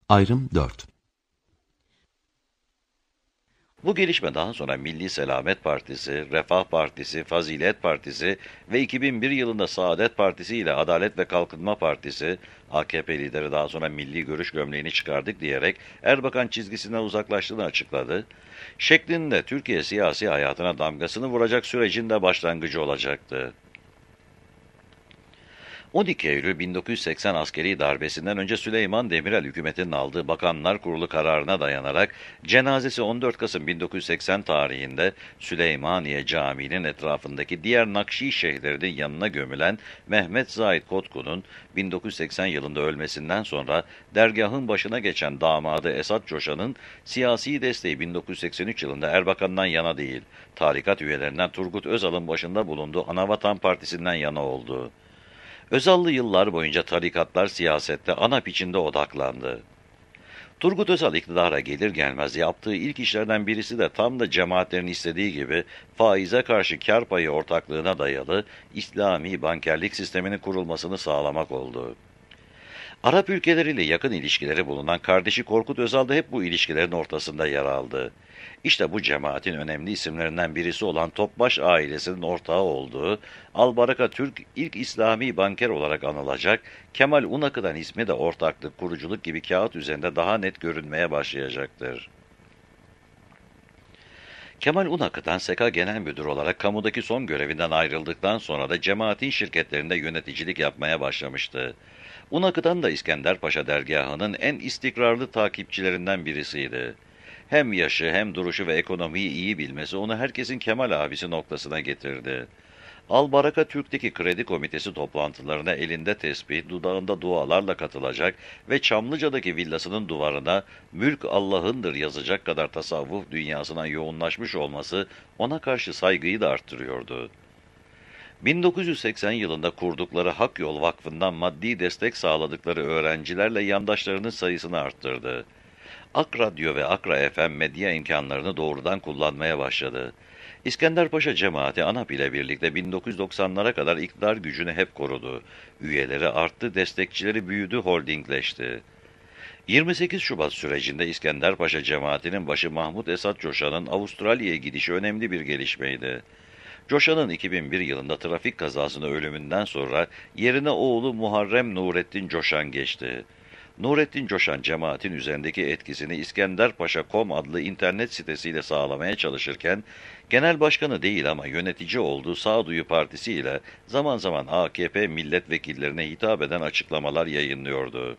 Ayrım 4. Bu gelişme daha sonra Milli Selamet Partisi, Refah Partisi, Fazilet Partisi ve 2001 yılında Saadet Partisi ile Adalet ve Kalkınma Partisi, AKP lideri daha sonra milli görüş gömleğini çıkardık diyerek Erbakan çizgisinden uzaklaştığını açıkladı. Şeklinde Türkiye siyasi hayatına damgasını vuracak sürecin de başlangıcı olacaktı. 12 Eylül 1980 askeri darbesinden önce Süleyman Demirel hükümetinin aldığı Bakanlar Kurulu kararına dayanarak cenazesi 14 Kasım 1980 tarihinde Süleymaniye Camii'nin etrafındaki diğer Nakşi şeyhlerinin yanına gömülen Mehmet Zahid Kotku'nun 1980 yılında ölmesinden sonra dergahın başına geçen damadı Esat Coşan'ın siyasi desteği 1983 yılında Erbakan'dan yana değil, tarikat üyelerinden Turgut Özal'ın başında bulunduğu Anavatan Partisi'nden yana oldu. Özallı yıllar boyunca tarikatlar siyasette ANAP içinde odaklandı. Turgut Özal iktidara gelir gelmez yaptığı ilk işlerden birisi de tam da cemaatlerin istediği gibi faize karşı kar payı ortaklığına dayalı İslami bankerlik sisteminin kurulmasını sağlamak oldu. Arap ülkeleriyle yakın ilişkileri bulunan kardeşi Korkut Özal da hep bu ilişkilerin ortasında yer aldı. İşte bu cemaatin önemli isimlerinden birisi olan Topbaş ailesinin ortağı olduğu Albaraka Türk ilk İslami banker olarak anılacak, Kemal Unakı'dan ismi de ortaklık, kuruculuk gibi kağıt üzerinde daha net görünmeye başlayacaktır. Kemal Unakı'dan SEKA Genel Müdür olarak kamudaki son görevinden ayrıldıktan sonra da cemaatin şirketlerinde yöneticilik yapmaya başlamıştı. Unakı'dan da İskenderpaşa dergahının en istikrarlı takipçilerinden birisiydi. Hem yaşı hem duruşu ve ekonomiyi iyi bilmesi onu herkesin Kemal abisi noktasına getirdi. Albaraka Türk'teki kredi komitesi toplantılarına elinde tesbih, dudağında dualarla katılacak ve Çamlıca'daki villasının duvarına "Mülk Allah'ındır" yazacak kadar tasavvuf dünyasına yoğunlaşmış olması ona karşı saygıyı da arttırıyordu. 1980 yılında kurdukları Hak Yol Vakfı'ndan maddi destek sağladıkları öğrencilerle yandaşlarının sayısını arttırdı. Ak Radyo ve Akra FM medya imkanlarını doğrudan kullanmaya başladı. İskenderpaşa cemaati ANAP ile birlikte 1990'lara kadar iktidar gücünü hep korudu. Üyeleri arttı, destekçileri büyüdü, holdingleşti. 28 Şubat sürecinde İskenderpaşa cemaatinin başı Mahmut Esat Coşan'ın Avustralya'ya gidişi önemli bir gelişmeydi. Coşan'ın 2001 yılında trafik kazasında ölümünden sonra yerine oğlu Muharrem Nurettin Coşan geçti. Nurettin Coşan cemaatin üzerindeki etkisini İskenderpaşa.com adlı internet sitesiyle sağlamaya çalışırken, genel başkanı değil ama yönetici olduğu Sağduyu Partisi ile zaman zaman AKP milletvekillerine hitap eden açıklamalar yayınlıyordu.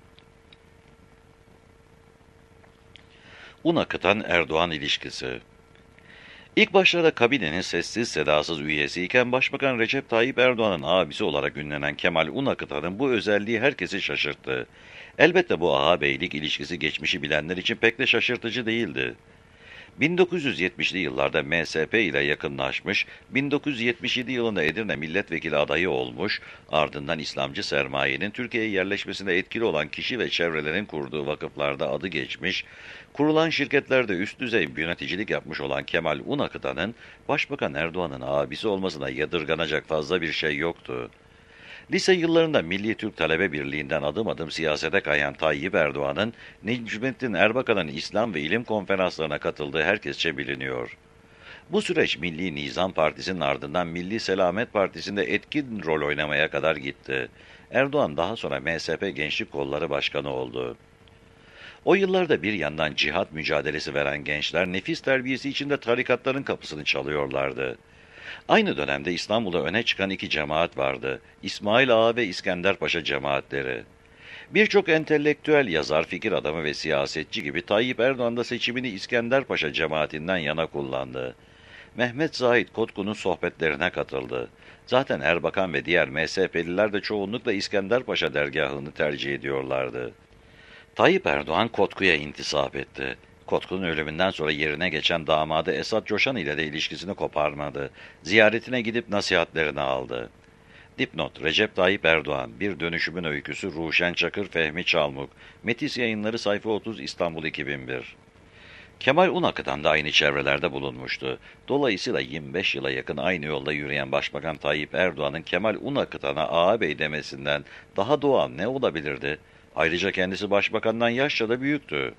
Un akıtan Erdoğan ilişkisi. İlk başlarda kabinenin sessiz sedasız üyesiyken Başbakan Recep Tayyip Erdoğan'ın abisi olarak ünlenen Kemal Unakıtan'ın bu özelliği herkesi şaşırttı. Elbette bu ağabeylik ilişkisi geçmişi bilenler için pek de şaşırtıcı değildi. 1970'li yıllarda MSP ile yakınlaşmış, 1977 yılında Edirne milletvekili adayı olmuş, ardından İslamcı sermayenin Türkiye'ye yerleşmesinde etkili olan kişi ve çevrelerin kurduğu vakıflarda adı geçmiş, kurulan şirketlerde üst düzey yöneticilik yapmış olan Kemal Unakıtan'ın, Başbakan Erdoğan'ın abisi olmasına yadırganacak fazla bir şey yoktu. Lise yıllarında Milli Türk Talebe Birliği'nden adım adım siyasete kayan Tayyip Erdoğan'ın, Necmettin Erbakan'ın İslam ve ilim konferanslarına katıldığı herkesçe biliniyor. Bu süreç Milli Nizam Partisi'nin ardından Milli Selamet Partisi'nde etkin rol oynamaya kadar gitti. Erdoğan daha sonra MSP Gençlik Kolları Başkanı oldu. O yıllarda bir yandan cihat mücadelesi veren gençler nefis terbiyesi içinde tarikatların kapısını çalıyorlardı. Aynı dönemde İstanbul'da öne çıkan iki cemaat vardı. İsmail Ağa ve İskenderpaşa cemaatleri. Birçok entelektüel yazar, fikir adamı ve siyasetçi gibi Tayyip Erdoğan da seçimini İskenderpaşa cemaatinden yana kullandı. Mehmet Zahid Kotku'nun sohbetlerine katıldı. Zaten Erbakan ve diğer MSP'liler de çoğunlukla İskenderpaşa dergahını tercih ediyorlardı. Tayyip Erdoğan Kotku'ya intisap etti. Kotku'nun ölümünden sonra yerine geçen damadı Esat Coşan ile de ilişkisini koparmadı. Ziyaretine gidip nasihatlerini aldı. Dipnot: Recep Tayyip Erdoğan, Bir Dönüşümün Öyküsü, Ruşen Çakır, Fehmi Çalmuk. Metis Yayınları, sayfa 30, İstanbul 2001. Kemal Unakıtan da aynı çevrelerde bulunmuştu. Dolayısıyla 25 yıla yakın aynı yolda yürüyen Başbakan Tayyip Erdoğan'ın Kemal Unakıtan'a ağabey demesinden daha doğal ne olabilirdi? Ayrıca kendisi başbakandan yaşça da büyüktü.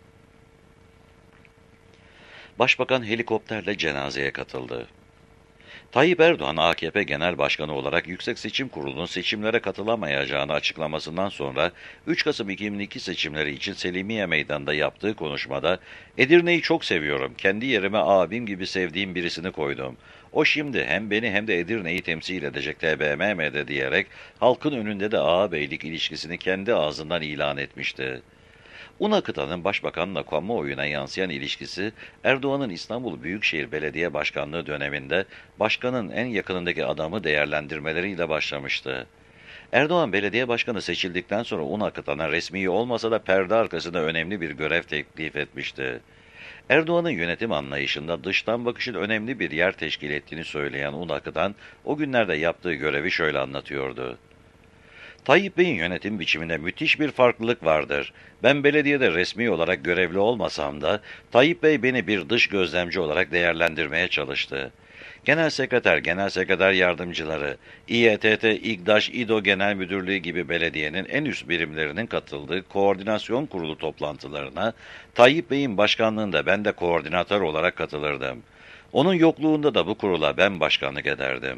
Başbakan helikopterle cenazeye katıldı. Tayyip Erdoğan, AKP Genel Başkanı olarak Yüksek Seçim Kurulu'nun seçimlere katılamayacağını açıklamasından sonra 3 Kasım 2002 seçimleri için Selimiye Meydanı'nda yaptığı konuşmada "Edirne'yi çok seviyorum, kendi yerime abim gibi sevdiğim birisini koydum. O şimdi hem beni hem de Edirne'yi temsil edecek TBMM'de" diyerek halkın önünde de ağabeylik ilişkisini kendi ağzından ilan etmişti. Un akıtanın başbakanla kamuoyuna yansıyan ilişkisi, Erdoğan'ın İstanbul Büyükşehir Belediye Başkanlığı döneminde başkanın en yakınındaki adamı değerlendirmeleriyle başlamıştı. Erdoğan belediye başkanı seçildikten sonra un akıtana resmi olmasa da perde arkasında önemli bir görev teklif etmişti. Erdoğan'ın yönetim anlayışında dıştan bakışın önemli bir yer teşkil ettiğini söyleyen un akıtan, o günlerde yaptığı görevi şöyle anlatıyordu. Tayyip Bey'in yönetim biçiminde müthiş bir farklılık vardır. Ben belediyede resmi olarak görevli olmasam da Tayyip Bey beni bir dış gözlemci olarak değerlendirmeye çalıştı. Genel sekreter, genel sekreter yardımcıları, İETT, İGDAŞ, İDO Genel Müdürlüğü gibi belediyenin en üst birimlerinin katıldığı koordinasyon kurulu toplantılarına Tayyip Bey'in başkanlığında ben de koordinatör olarak katılırdım. Onun yokluğunda da bu kurula ben başkanlık ederdim.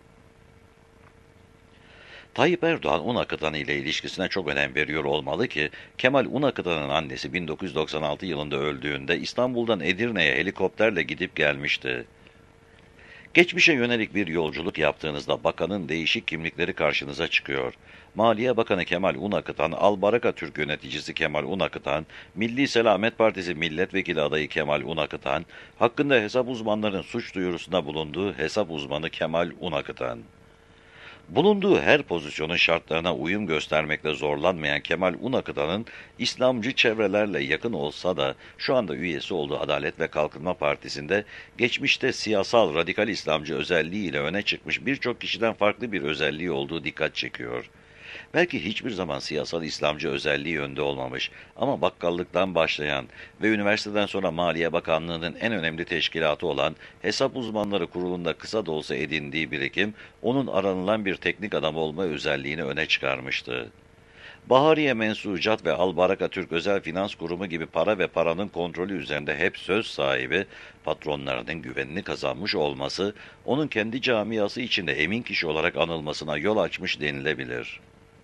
Tayyip Erdoğan un akıtanı ile ilişkisine çok önem veriyor olmalı ki Kemal Unakıtan'ın annesi 1996 yılında öldüğünde İstanbul'dan Edirne'ye helikopterle gidip gelmişti. Geçmişe yönelik bir yolculuk yaptığınızda bakanın değişik kimlikleri karşınıza çıkıyor. Maliye Bakanı Kemal Unakıtan, Albaraka Türk yöneticisi Kemal Unakıtan, Milli Selamet Partisi milletvekili adayı Kemal Unakıtan, hakkında hesap uzmanlarının suç duyurusunda bulunduğu hesap uzmanı Kemal Unakıtan. Bulunduğu her pozisyonun şartlarına uyum göstermekte zorlanmayan Kemal Unakıtan'ın İslamcı çevrelerle yakın olsa da şu anda üyesi olduğu Adalet ve Kalkınma Partisi'nde geçmişte siyasal radikal İslamcı özelliğiyle öne çıkmış birçok kişiden farklı bir özelliği olduğu dikkat çekiyor. Belki hiçbir zaman siyasal İslamcı özelliği yönde olmamış ama bakkallıktan başlayan ve üniversiteden sonra Maliye Bakanlığı'nın en önemli teşkilatı olan Hesap Uzmanları Kurulu'nda kısa da olsa edindiği birikim, onun aranılan bir teknik adam olma özelliğini öne çıkarmıştı. Bahariye Mensucat ve Albaraka Türk Özel Finans Kurumu gibi para ve paranın kontrolü üzerinde hep söz sahibi, patronlarının güvenini kazanmış olması, onun kendi camiası içinde emin kişi olarak anılmasına yol açmış denilebilir.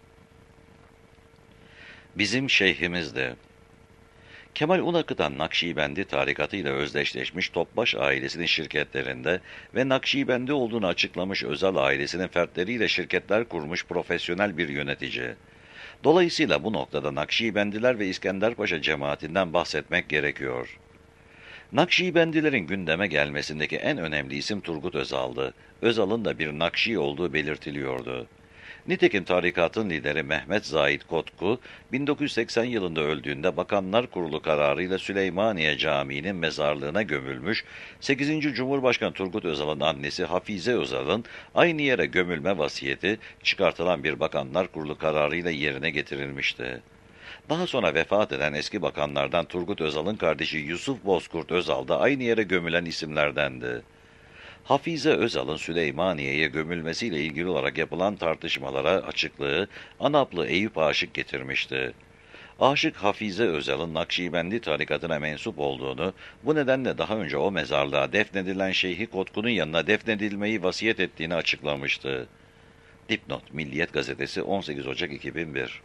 Bizim şeyhimizdi. Kemal Unakıtan, Nakşibendi tarikatıyla özdeşleşmiş Topbaş ailesinin şirketlerinde ve Nakşibendi olduğunu açıklamış Özal ailesinin fertleriyle şirketler kurmuş profesyonel bir yönetici. Dolayısıyla bu noktada Nakşibendiler ve İskenderpaşa cemaatinden bahsetmek gerekiyor. Nakşibendilerin gündeme gelmesindeki en önemli isim Turgut Özal'dı. Özal'ın da bir Nakşi olduğu belirtiliyordu. Nitekim tarikatın lideri Mehmet Zahid Kotku, 1980 yılında öldüğünde Bakanlar Kurulu kararıyla Süleymaniye Camii'nin mezarlığına gömülmüş, 8. Cumhurbaşkanı Turgut Özal'ın annesi Hafize Özal'ın aynı yere gömülme vasiyeti çıkartılan bir Bakanlar Kurulu kararıyla yerine getirilmişti. Daha sonra vefat eden eski bakanlardan Turgut Özal'ın kardeşi Yusuf Bozkurt Özal da aynı yere gömülen isimlerdendi. Hafize Özal'ın Süleymaniye'ye gömülmesiyle ilgili olarak yapılan tartışmalara açıklığı Anaplı Eyüp Aşık getirmişti. Aşık Hafize Özal'ın Nakşibendi tarikatına mensup olduğunu, bu nedenle daha önce o mezarlığa defnedilen Şeyhi Kotku'nun yanına defnedilmeyi vasiyet ettiğini açıklamıştı. Dipnot: Milliyet Gazetesi, 18 Ocak 2001.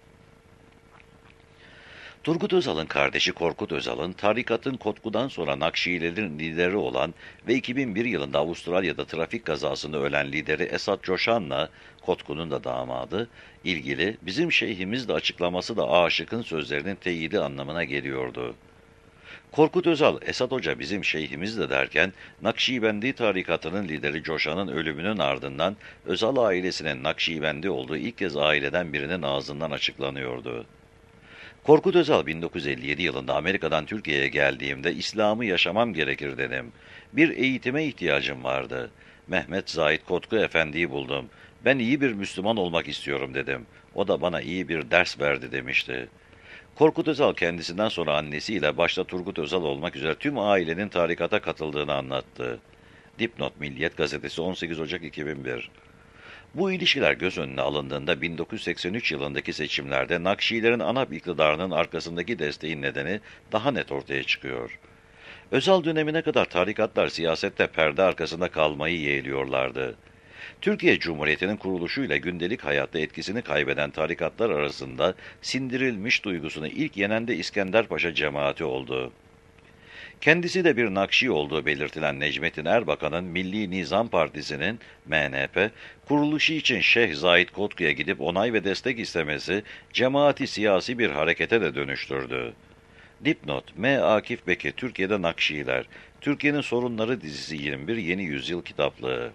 Turgut Özal'ın kardeşi Korkut Özal'ın, tarikatın Kotku'dan sonra Nakşilerin lideri olan ve 2001 yılında Avustralya'da trafik kazasında ölen lideri Esat Coşan'la, Kotku'nun da damadı, ilgili "bizim şeyhimiz" de açıklaması da aşıkın sözlerinin teyidi anlamına geliyordu. Korkut Özal, Esat Hoca "bizim şeyhimiz" de derken, Nakşibendi tarikatının lideri Coşan'ın ölümünün ardından Özal ailesinin Nakşibendi olduğu ilk kez aileden birinin ağzından açıklanıyordu. Korkut Özal, 1957 yılında Amerika'dan Türkiye'ye geldiğimde İslam'ı yaşamam gerekir dedim. Bir eğitime ihtiyacım vardı. Mehmet Zahid Kotku Efendi'yi buldum. Ben iyi bir Müslüman olmak istiyorum dedim. O da bana iyi bir ders verdi demişti. Korkut Özal kendisinden sonra annesiyle başta Turgut Özal olmak üzere tüm ailenin tarikata katıldığını anlattı. Dipnot: Milliyet Gazetesi, 18 Ocak 2001. Bu ilişkiler göz önüne alındığında 1983 yılındaki seçimlerde Nakşilerin ANAP iktidarının arkasındaki desteğin nedeni daha net ortaya çıkıyor. Özal dönemine kadar tarikatlar siyasette perde arkasında kalmayı yeğliyorlardı. Türkiye Cumhuriyeti'nin kuruluşuyla gündelik hayatta etkisini kaybeden tarikatlar arasında sindirilmiş duygusunu ilk yenen de İskenderpaşa cemaati oldu. Kendisi de bir Nakşi olduğu belirtilen Necmettin Erbakan'ın Milli Nizam Partisi'nin MNP, kuruluşu için Şeyh Zahid Kotku'ya gidip onay ve destek istemesi cemaati siyasi bir harekete de dönüştürdü. Dipnot: M. Akif Beki, Türkiye'de Nakşiler, Türkiye'nin Sorunları dizisi 21 Yeni Yüzyıl kitaplığı.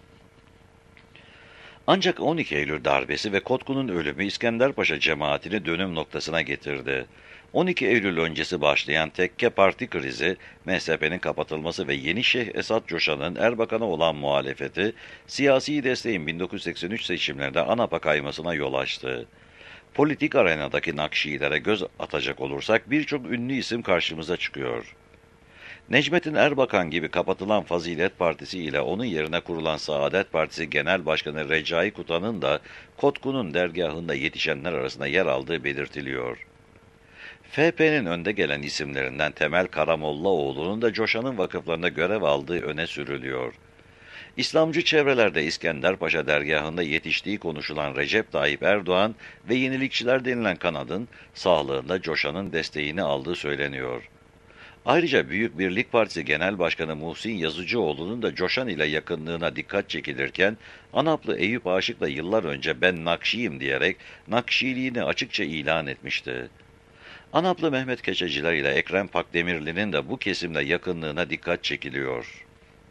Ancak 12 Eylül darbesi ve Kotku'nun ölümü İskenderpaşa cemaatini dönüm noktasına getirdi. 12 Eylül öncesi başlayan tekke parti krizi, MSP'nin kapatılması ve yeni Şeyh Esat Coşan'ın Erbakan'a olan muhalefeti, siyasi desteğin 1983 seçimlerinde ANAP'a kaymasına yol açtı. Politik arenadaki Nakşilere göz atacak olursak birçok ünlü isim karşımıza çıkıyor. Necmettin Erbakan gibi kapatılan Fazilet Partisi ile onun yerine kurulan Saadet Partisi Genel Başkanı Recai Kutan'ın da Kotku'nun dergahında yetişenler arasında yer aldığı belirtiliyor. FP'nin önde gelen isimlerinden Temel Karamollaoğlu'nun da Coşan'ın vakıflarında görev aldığı öne sürülüyor. İslamcı çevrelerde İskenderpaşa dergahında yetiştiği konuşulan Recep Tayyip Erdoğan ve yenilikçiler denilen kanadın sağlığında Coşan'ın desteğini aldığı söyleniyor. Ayrıca Büyük Birlik Partisi Genel Başkanı Muhsin Yazıcıoğlu'nun da Coşan ile yakınlığına dikkat çekilirken, ANAP'lı Eyüp Aşık da yıllar önce ben Nakşiyim diyerek Nakşiliğini açıkça ilan etmişti. ANAP'lı Mehmet Keçeciler ile Ekrem Pakdemirli'nin de bu kesimle yakınlığına dikkat çekiliyor.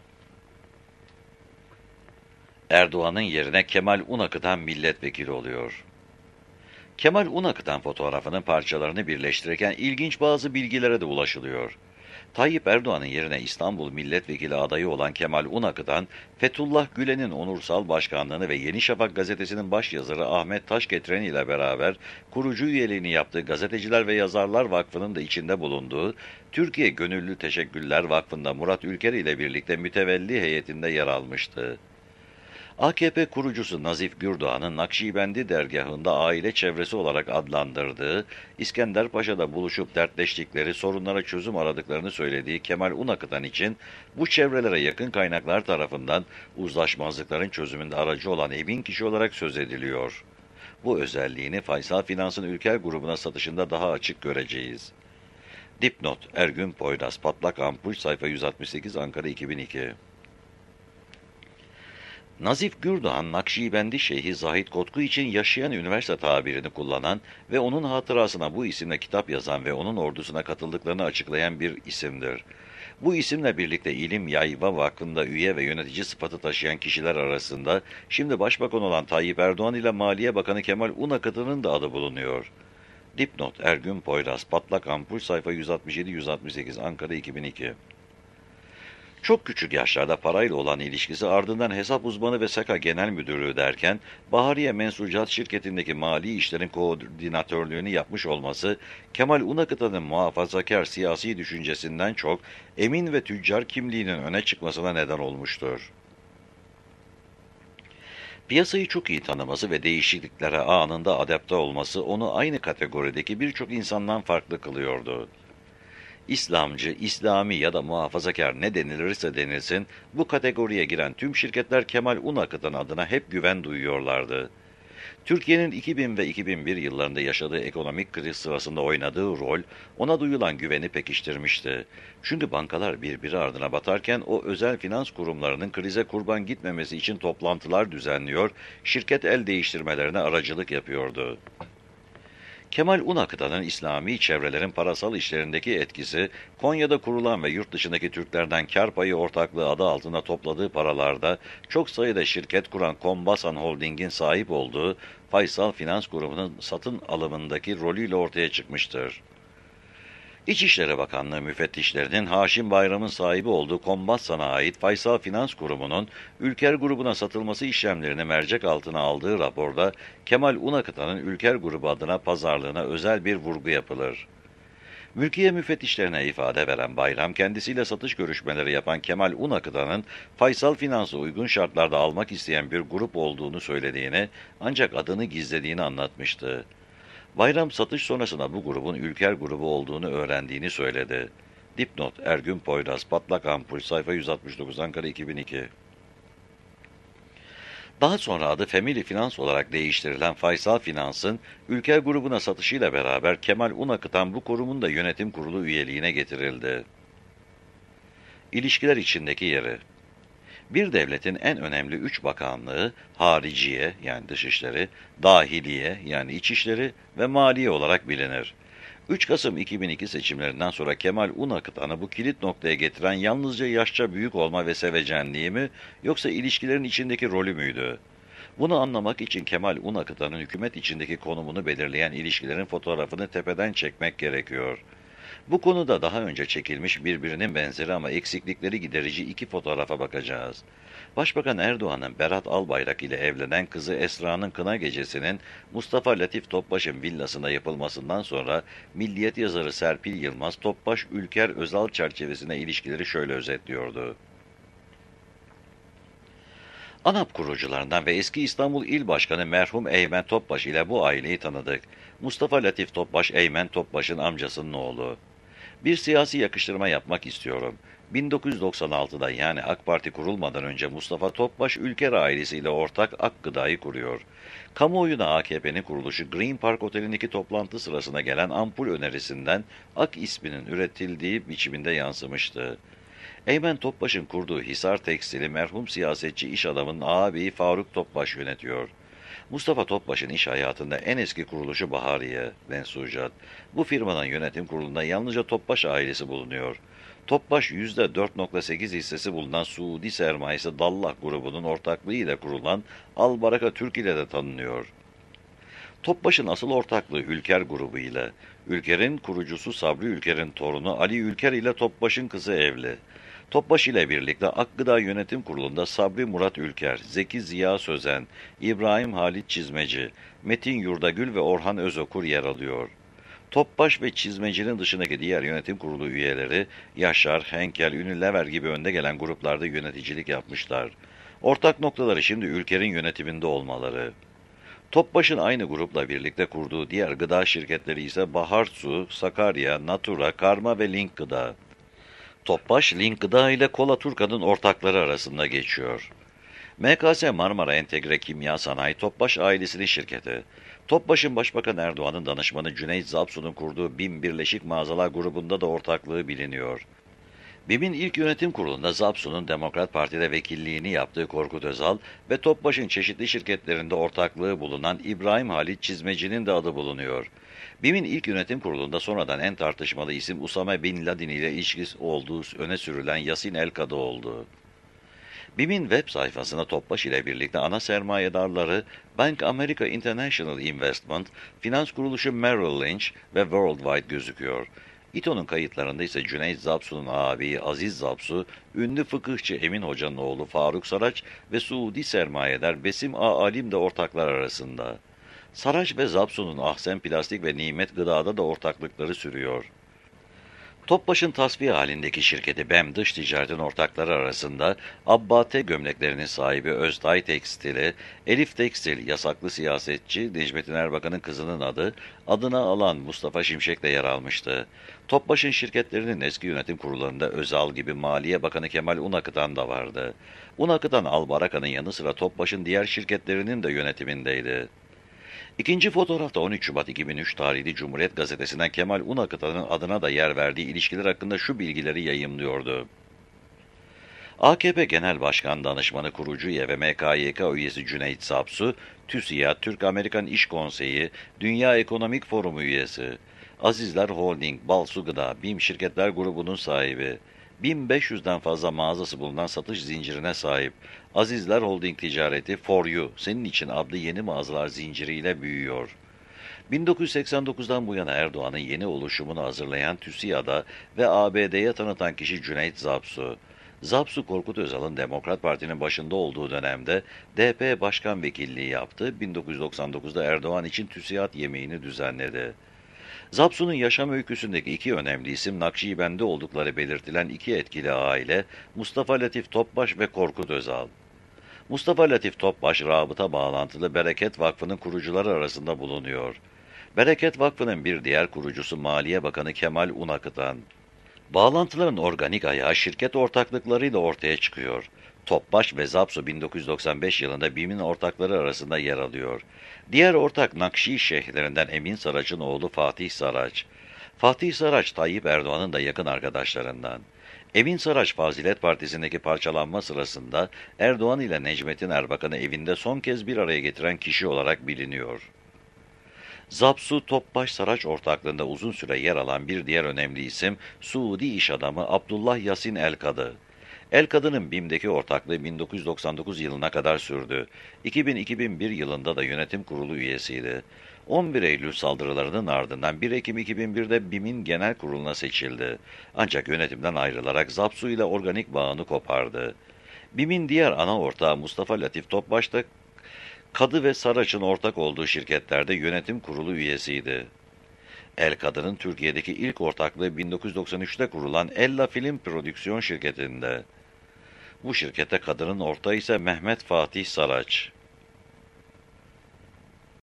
Erdoğan'ın yerine Kemal Unakıtan milletvekili oluyor. Kemal Unakıtan fotoğrafının parçalarını birleştirirken ilginç bazı bilgilere de ulaşılıyor. Tayyip Erdoğan'ın yerine İstanbul milletvekili adayı olan Kemal Unakıtan, Fethullah Gülen'in onursal başkanlığını ve Yeni Şafak gazetesinin başyazarı Ahmet Taşgetiren ile beraber kurucu üyeliğini yaptığı Gazeteciler ve Yazarlar Vakfı'nın da içinde bulunduğu Türkiye Gönüllü Teşekkürler Vakfı'nda Murat Ülker ile birlikte mütevelli heyetinde yer almıştı. AKP kurucusu Nazif Gürdoğan'ın Nakşibendi dergahında aile çevresi olarak adlandırdığı, İskenderpaşa'da buluşup dertleştikleri, sorunlara çözüm aradıklarını söylediği Kemal Unakıtan için bu çevrelere yakın kaynaklar tarafından uzlaşmazlıkların çözümünde aracı olan emin kişi olarak söz ediliyor. Bu özelliğini Faysal Finans'ın Ülker grubuna satışında daha açık göreceğiz. Dipnot: Ergün Poyraz, Patlak Ampul, sayfa 168, Ankara 2002. Nazif Gürdoğan, Nakşibendi Şeyhi Zahid Kotku için yaşayan üniversite tabirini kullanan ve onun hatırasına bu isimle kitap yazan ve onun ordusuna katıldıklarını açıklayan bir isimdir. Bu isimle birlikte İlim Yayma Vakfı'nda üye ve yönetici sıfatı taşıyan kişiler arasında şimdi Başbakan olan Tayyip Erdoğan ile Maliye Bakanı Kemal Unakıtan'ın da adı bulunuyor. Dipnot: Ergün Poyraz, Patlak Ampul, sayfa 167-168, Ankara 2002. Çok küçük yaşlarda parayla olan ilişkisi, ardından hesap uzmanı ve SEKA Genel Müdürlüğü derken Bahariye Mensucat şirketindeki mali işlerin koordinatörlüğünü yapmış olması, Kemal Unakıtan'ın muhafazakar siyasi düşüncesinden çok emin ve tüccar kimliğinin öne çıkmasına neden olmuştur. Piyasayı çok iyi tanıması ve değişikliklere anında adapte olması onu aynı kategorideki birçok insandan farklı kılıyordu. İslamcı, İslami ya da muhafazakar ne denilirse denilsin, bu kategoriye giren tüm şirketler Kemal Unakıtan adına hep güven duyuyorlardı. Türkiye'nin 2000 ve 2001 yıllarında yaşadığı ekonomik kriz sırasında oynadığı rol, ona duyulan güveni pekiştirmişti. Çünkü bankalar birbiri ardına batarken o özel finans kurumlarının krize kurban gitmemesi için toplantılar düzenliyor, şirket el değiştirmelerine aracılık yapıyordu. Kemal Unakıtan'ın İslami çevrelerin parasal işlerindeki etkisi, Konya'da kurulan ve yurt dışındaki Türklerden kar payı ortaklığı adı altında topladığı paralarda çok sayıda şirket kuran Kombasan Holding'in sahip olduğu Faysal Finans Grubu'nun satın alımındaki rolüyle ortaya çıkmıştır. İçişleri Bakanlığı müfettişlerinin Haşim Bayram'ın sahibi olduğu Kombasan'a ait Faysal Finans Kurumu'nun Ülker grubuna satılması işlemlerini mercek altına aldığı raporda Kemal Unakıtan'ın Ülker grubu adına pazarlığına özel bir vurgu yapılır. Mülkiye müfettişlerine ifade veren Bayram, kendisiyle satış görüşmeleri yapan Kemal Unakıtan'ın Faysal Finans'ı uygun şartlarda almak isteyen bir grup olduğunu söylediğini, ancak adını gizlediğini anlatmıştı. Bayram, satış sonrasında bu grubun Ülker grubu olduğunu öğrendiğini söyledi. Dipnot: Ergün Poyraz, Patlak Ampul, sayfa 169, Ankara 2002. Daha sonra adı Family Finans olarak değiştirilen Faysal Finans'ın Ülker grubuna satışıyla beraber Kemal Unakıtan bu kurumun da yönetim kurulu üyeliğine getirildi. İlişkiler içindeki yeri: bir devletin en önemli 3 bakanlığı, hariciye yani dışişleri, dahiliye yani içişleri ve maliye olarak bilinir. 3 Kasım 2002 seçimlerinden sonra Kemal Unakıtan'ı bu kilit noktaya getiren yalnızca yaşça büyük olma ve sevecenliği mi, yoksa ilişkilerin içindeki rolü müydü? Bunu anlamak için Kemal Unakıtan'ın hükümet içindeki konumunu belirleyen ilişkilerin fotoğrafını tepeden çekmek gerekiyor. Bu konuda daha önce çekilmiş birbirinin benzeri ama eksiklikleri giderici 2 fotoğrafa bakacağız. Başbakan Erdoğan'ın Berat Albayrak ile evlenen kızı Esra'nın kına gecesinin Mustafa Latif Topbaş'ın villasında yapılmasından sonra Milliyet yazarı Serpil Yılmaz, Topbaş-Ülker Özal çerçevesine ilişkileri şöyle özetliyordu. ANAP kurucularından ve eski İstanbul İl Başkanı merhum Eymen Topbaş ile bu aileyi tanıdık. Mustafa Latif Topbaş, Eymen Topbaş'ın amcasının oğlu. Bir siyasi yakıştırma yapmak istiyorum. 1996'da, yani AK Parti kurulmadan önce Mustafa Topbaş, Ülker ailesiyle ortak Ak Gıda'yı kuruyor. Kamuoyuna AKP'nin kuruluşu Green Park Oteli'ndeki toplantı sırasında gelen ampul önerisinden Ak isminin üretildiği biçiminde yansımıştı. Eymen Topbaş'ın kurduğu Hisar Tekstil'i merhum siyasetçi iş adamının ağabeyi Faruk Topbaş yönetiyor. Mustafa Topbaş'ın iş hayatında en eski kuruluşu Bahariye Mensucat. Bu firmanın yönetim kurulunda yalnızca Topbaş ailesi bulunuyor. Topbaş %4,8 hissesi bulunan Suudi sermayesi Dallah grubunun ortaklığıyla kurulan Albaraka Türk ile de tanınıyor. Topbaş'ın asıl ortaklığı Ülker grubu ile. Ülker'in kurucusu Sabri Ülker'in torunu Ali Ülker ile Topbaş'ın kızı evli. Topbaş ile birlikte Akgıda Yönetim Kurulu'nda Sabri Murat Ülker, Zeki Ziya Sözen, İbrahim Halit Çizmeci, Metin Yurdagül ve Orhan Özokur yer alıyor. Topbaş ve Çizmeci'nin dışındaki diğer yönetim kurulu üyeleri Yaşar, Henkel, Unilever gibi önde gelen gruplarda yöneticilik yapmışlar. Ortak noktaları şimdi Ülker'in yönetiminde olmaları. Topbaş'ın aynı grupla birlikte kurduğu diğer gıda şirketleri ise Bahar Su, Sakarya, Natura, Karma ve Link Gıda. Topbaş, Link Gıda ile Kola Turka'nın ortakları arasında geçiyor. MKS Marmara Entegre Kimya Sanayi Topbaş ailesinin şirketi. Topbaş'ın Başbakan Erdoğan'ın danışmanı Cüneyt Zapsu'nun kurduğu BİM Birleşik Mağazalar grubunda da ortaklığı biliniyor. BİM'in ilk yönetim kurulunda Zapsu'nun Demokrat Parti'de vekilliğini yaptığı Korkut Özal ve Topbaş'ın çeşitli şirketlerinde ortaklığı bulunan İbrahim Halit Çizmeci'nin de adı bulunuyor. BİM'in ilk yönetim kurulunda sonradan en tartışmalı isim Usame Bin Laden ile ilişkisi olduğu öne sürülen Yasin El-Kadı oldu. BİM'in web sayfasında Topbaş ile birlikte ana sermayedarları Bank America International Investment, finans kuruluşu Merrill Lynch ve Worldwide gözüküyor. İTO'nun kayıtlarında ise Cüneyt Zapsu'nun ağabeyi Aziz Zapsu, ünlü fıkıhçı Emin Hoca'nın oğlu Faruk Saraç ve Suudi sermayedar Besim A. Alim de ortaklar arasında. Saraç ve Zapsu'nun Ahsen Plastik ve Nimet Gıda'da da ortaklıkları sürüyor. Topbaş'ın tasfiye halindeki şirketi BEM Dış Ticaret'in ortakları arasında Abbate gömleklerinin sahibi Öztay Tekstil'i, Elif Tekstil, yasaklı siyasetçi Necmettin Erbakan'ın kızının adına alan Mustafa Şimşek de yer almıştı. Topbaş'ın şirketlerinin eski yönetim kurullarında Özal gibi Maliye Bakanı Kemal Unakıtan da vardı. Unakıtan Albaraka'nın yanı sıra Topbaş'ın diğer şirketlerinin de yönetimindeydi. İkinci fotoğrafta 13 Şubat 2003 tarihli Cumhuriyet Gazetesi'nden Kemal Unakıtan'ın adına da yer verdiği ilişkiler hakkında şu bilgileri yayımlıyordu. AKP Genel Başkan Danışmanı kurucu üye ve MKYK üyesi Cüneyt Zapsu, TÜSİAD, Türk-Amerikan İş Konseyi, Dünya Ekonomik Forumu üyesi. Azizler Holding, Balsu Gıda, BİM Şirketler Grubu'nun sahibi. 1500'den fazla mağazası bulunan satış zincirine sahip. Azizler Holding Ticareti, For You, Senin için adlı yeni mağazalar zinciriyle büyüyor. 1989'dan bu yana Erdoğan'ın yeni oluşumunu hazırlayan TÜSİAD'a ve ABD'ye tanıtan kişi Cüneyt Zapsu. Zapsu, Korkut Özal'ın Demokrat Parti'nin başında olduğu dönemde DP Başkan Vekilliği yaptı, 1999'da Erdoğan için TÜSİAD yemeğini düzenledi. Zapsu'nun yaşam öyküsündeki iki önemli isim Nakşibendi oldukları belirtilen iki etkili aile Mustafa Latif Topbaş ve Korkut Özal. Mustafa Latif Topbaş, rabıta bağlantılı Bereket Vakfı'nın kurucuları arasında bulunuyor. Bereket Vakfı'nın bir diğer kurucusu Maliye Bakanı Kemal Unakıtan. Bağlantıların organik ayağı şirket ortaklıklarıyla ortaya çıkıyor. Topbaş ve Zapsu 1995 yılında BİM'in ortakları arasında yer alıyor. Diğer ortak Nakşi şeyhlerinden Emin Saraç'ın oğlu Fatih Saraç. Fatih Saraç, Tayyip Erdoğan'ın da yakın arkadaşlarından. Emin Saraç, Fazilet Partisi'ndeki parçalanma sırasında Erdoğan ile Necmettin Erbakan'ı evinde son kez bir araya getiren kişi olarak biliniyor. Zapsu, Topbaş, Saraç ortaklığında uzun süre yer alan bir diğer önemli isim, Suudi iş adamı Abdullah Yasin El-Kadı. El-Kadı'nın BİM'deki ortaklığı 1999 yılına kadar sürdü. 2000-2001 yılında da yönetim kurulu üyesiydi. 11 Eylül saldırılarının ardından 1 Ekim 2001'de BİM'in genel kuruluna seçildi. Ancak yönetimden ayrılarak Zapsu ile organik bağını kopardı. BİM'in diğer ana ortağı Mustafa Latif Topbaş da Kadı ve Saraç'ın ortak olduğu şirketlerde yönetim kurulu üyesiydi. El-Kadı'nın Türkiye'deki ilk ortaklığı 1993'te kurulan Ella Film Prodüksiyon şirketinde. Bu şirkete Kadı'nın ortağı ise Mehmet Fatih Saraç.